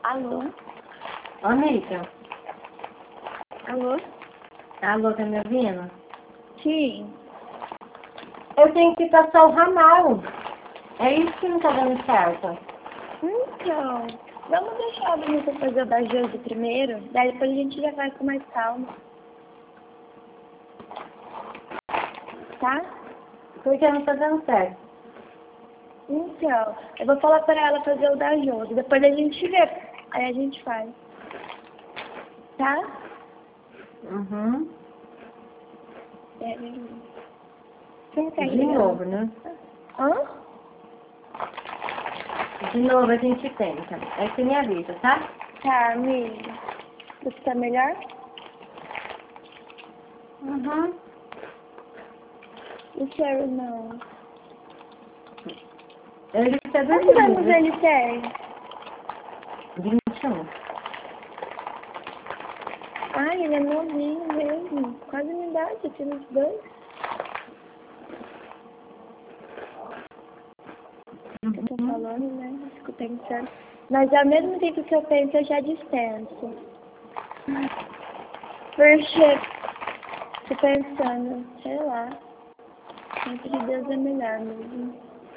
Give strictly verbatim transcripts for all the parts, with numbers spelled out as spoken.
Alô? Ô, Amiga. Alô? Alô, tá me ouvindo? Sim. Eu tenho que passar o ramal. É isso que não tá dando certo. Então, vamos deixar a Vanessa fazer o da Josi primeiro, daí depois a gente já vai com mais calma. Tá? Porque não tá dando certo. Então, eu vou falar pra ela fazer o da Josi, depois a gente vê. Aí a gente faz. Tá? Uhum. É, quem tá De ligando? novo, né? Hã? De novo a gente tenta. Aí você me avisa, tá? Tá, amiga. Você tá melhor? Uhum. E o seu irmão? Ele tá Quantos anos dormindo. ele tem? vinte e um. Ai, ele é novinho mesmo. Quase minha idade, eu tenho uns dois. Que eu tô falando, né? Fico pensando. Mas ao mesmo tempo que eu penso, eu já dispenso. Porque tô pensando, sei lá. Sempre de Deus é melhor mesmo.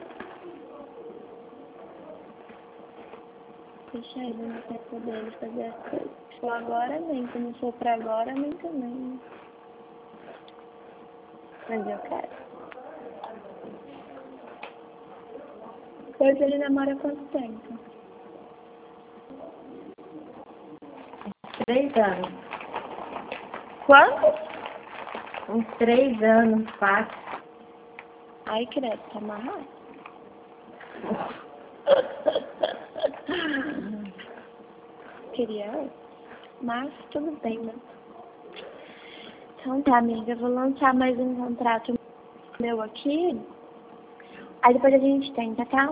Deixa ele no tempo dele fazer as coisas. Se for agora, amém. Se não for pra agora, amém também. Mas eu quero. Hoje ele namora há quanto tempo? Três anos. Quanto? Uns três anos, quatro. Ai, credo, tá amarrado. Queria, mas tudo bem, né? Então tá, amiga, eu vou lançar mais um contrato meu aqui. Aí depois a gente tenta, tá?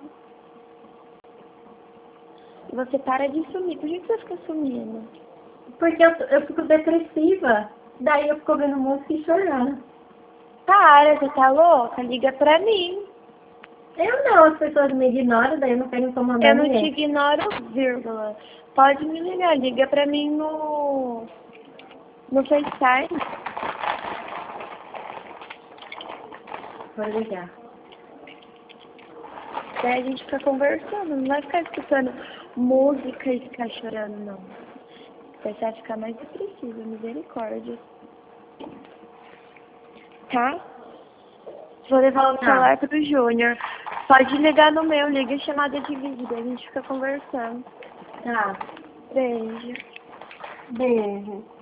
E você para de sumir. Por que você fica sumindo? Porque eu, eu fico depressiva. Daí eu fico ouvindo música e chorando. Para, você tá louca? Liga pra mim. Eu não, as pessoas me ignoram, daí eu não quero incomodar Eu não te ninguém. ignoro, vírgula. Pode me ligar, liga pra mim no, no FaceTime. Vou ligar. Daí a gente fica conversando, não vai ficar escutando música e ficar chorando, não. Você vai ficar mais depressiva, misericórdia. Tá? Vou levar o Tá. celular pro Júnior. Pode ligar no meu, liga chamada de vídeo, a gente fica conversando. Tá. Beijo. Beijo.